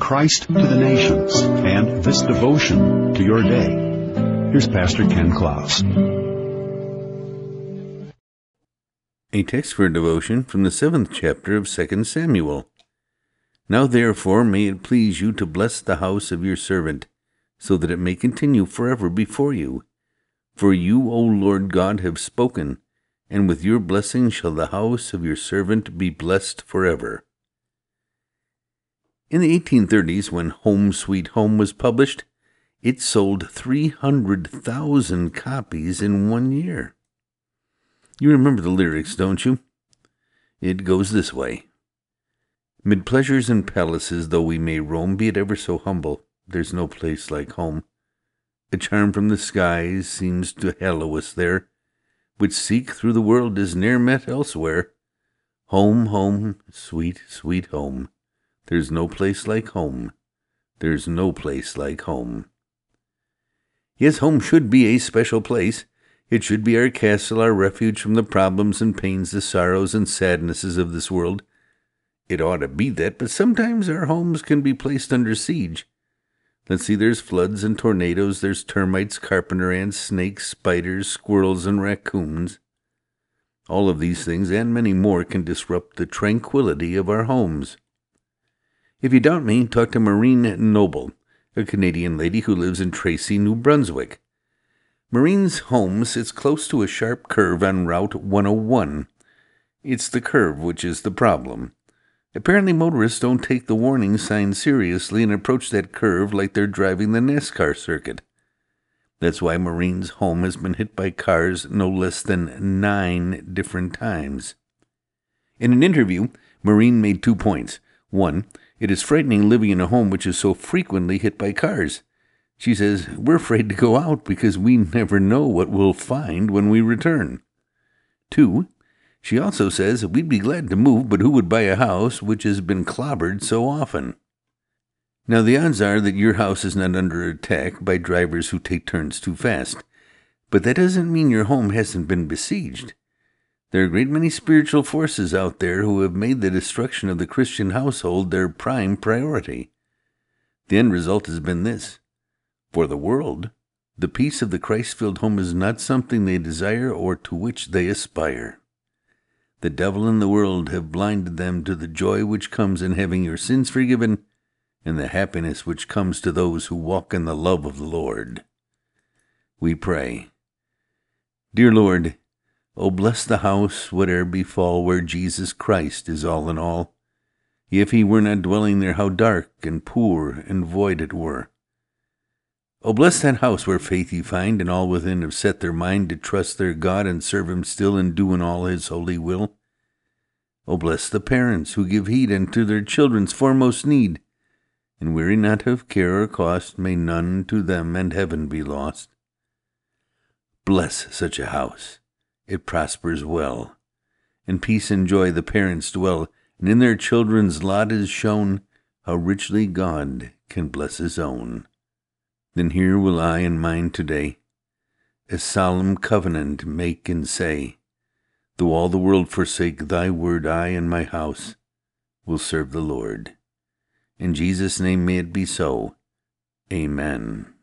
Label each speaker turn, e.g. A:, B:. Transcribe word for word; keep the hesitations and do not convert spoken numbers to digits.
A: Christ to the nations and this devotion to your day. Here's Pastor Ken Klaus.
B: A text for devotion from the seventh chapter of Second Samuel. Now therefore may it please you to bless the house of your servant, so that it may continue forever before you. For you, O Lord God, have spoken, and with your blessing shall the house of your servant be blessed forever. In the eighteen thirties, when Home Sweet Home was published, it sold three hundred thousand copies in one year. You remember the lyrics, don't you? It goes this way. Mid pleasures and palaces though we may roam, be it ever so humble, there's no place like home. A charm from the skies seems to hallow us there, which seek through the world is ne'er met elsewhere. Home, home, sweet, sweet home. There's no place like home. There's no place like home. Yes, home should be a special place. It should be our castle, our refuge from the problems and pains, the sorrows and sadnesses of this world. It ought to be that, but sometimes our homes can be placed under siege. Let's see, there's floods and tornadoes, there's termites, carpenter ants, snakes, spiders, squirrels, and raccoons. All of these things and many more can disrupt the tranquility of our homes. If you doubt me, talk to Maureen Noble, a Canadian lady who lives in Tracy, New Brunswick. Maureen's home sits close to a sharp curve on Route one oh one. It's the curve which is the problem. Apparently motorists don't take the warning signs seriously and approach that curve like they're driving the NASCAR circuit. That's why Maureen's home has been hit by cars no less than nine different times. In an interview, Maureen made two points. One, it is frightening living in a home which is so frequently hit by cars. She says, we're afraid to go out because we never know what we'll find when we return. Two, she also says, we'd be glad to move, but who would buy a house which has been clobbered so often? Now, the odds are that your house is not under attack by drivers who take turns too fast, but that doesn't mean your home hasn't been besieged. There are a great many spiritual forces out there who have made the destruction of the Christian household their prime priority. The end result has been this. For the world, the peace of the Christ-filled home is not something they desire or to which they aspire. The devil and the world have blinded them to the joy which comes in having your sins forgiven and the happiness which comes to those who walk in the love of the Lord. We pray. Dear Lord, O bless the house, whate'er befall, where Jesus Christ is all in all. If he were not dwelling there, how dark and poor and void it were. O bless that house where faith ye find, and all within have set their mind to trust their God and serve him still and do in all his holy will. O bless the parents who give heed unto their children's foremost need, and weary not of care or cost, may none to them and heaven be lost. Bless such a house, it prospers well. In peace and joy the parents dwell, and in their children's lot is shown how richly God can bless his own. Then here will I and mine today a solemn covenant make and say, though all the world forsake thy word, I and my house will serve the Lord. In Jesus' name may it be so. Amen.